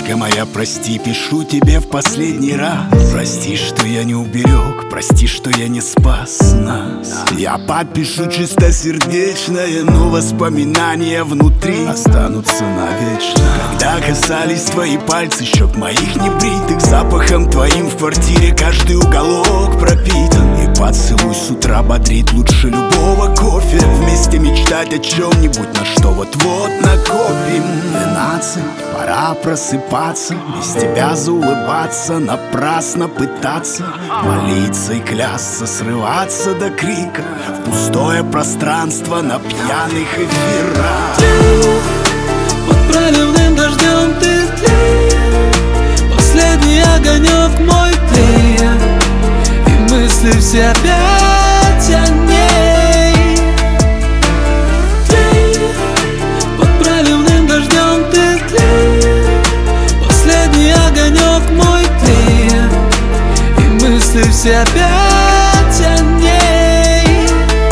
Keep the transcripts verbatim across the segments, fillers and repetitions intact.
Девочка моя, прости, пишу тебе в последний раз. Прости, что я не уберег, прости, что я не спас нас. Я подпишу чистосердечное, но воспоминания внутри останутся навечно. Когда касались твои пальцы щек моих небритых, запахом твоим в квартире каждый уголок пропитан. И поцелуй с утра бодрит лучше любого кофе. Вместе мечтать о чем-нибудь, на что вот-вот накопим. Двенадцать, пора просыпаться, без тебя заулыбаться, напрасно пытаться молиться и клясться, срываться до крика в пустое пространство на пьяных эфирах. Под проливным дождем ты тлеешь, последний огонек мой тлеет, и мысли все опять о ней. Тлеет, под проливным дождем ты тлеешь, последний огонек мой тлеет, и мысли все опять о ней.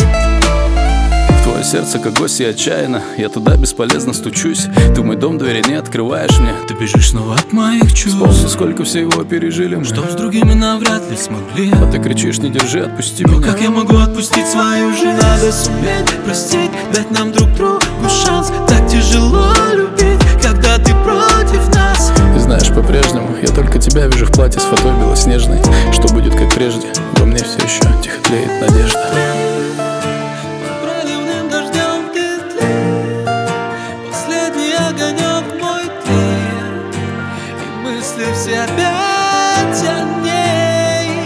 В твое сердце, как гость, я отчаянно, я туда бесполезно стучусь. Ты в мой дом двери не открываешь мне. Ты бежишь снова от моих чувств. Вспомни, сколько всего пережили мы, что с другими навряд ли смогли. А ты кричишь, не держи, отпусти Но меня. как я могу отпустить свою жизнь? Надо суметь простить, дать нам друг другу шанс. Так тяжело любить, когда ты против нас. И знаешь, по-прежнему я только тебя вижу в платье с фатой белоснежной. Что будет как прежде, во мне все еще тихо тлеет надежда. Под проливным дождем ты тлеешь, последний огонек мой тлеет, и мысли все опять о ней.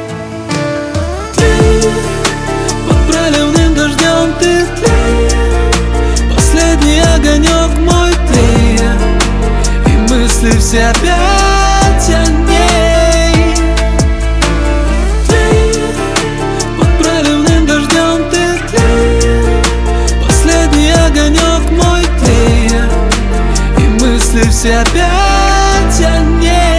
Тлеет, под проливным дождем ты тлеешь, последний огонек мой тлеет, и мысли все опять о ней. Тлеет, под проливным дождем ты тлеешь, последний огонек мой тлеет, и мысли все опять о ней.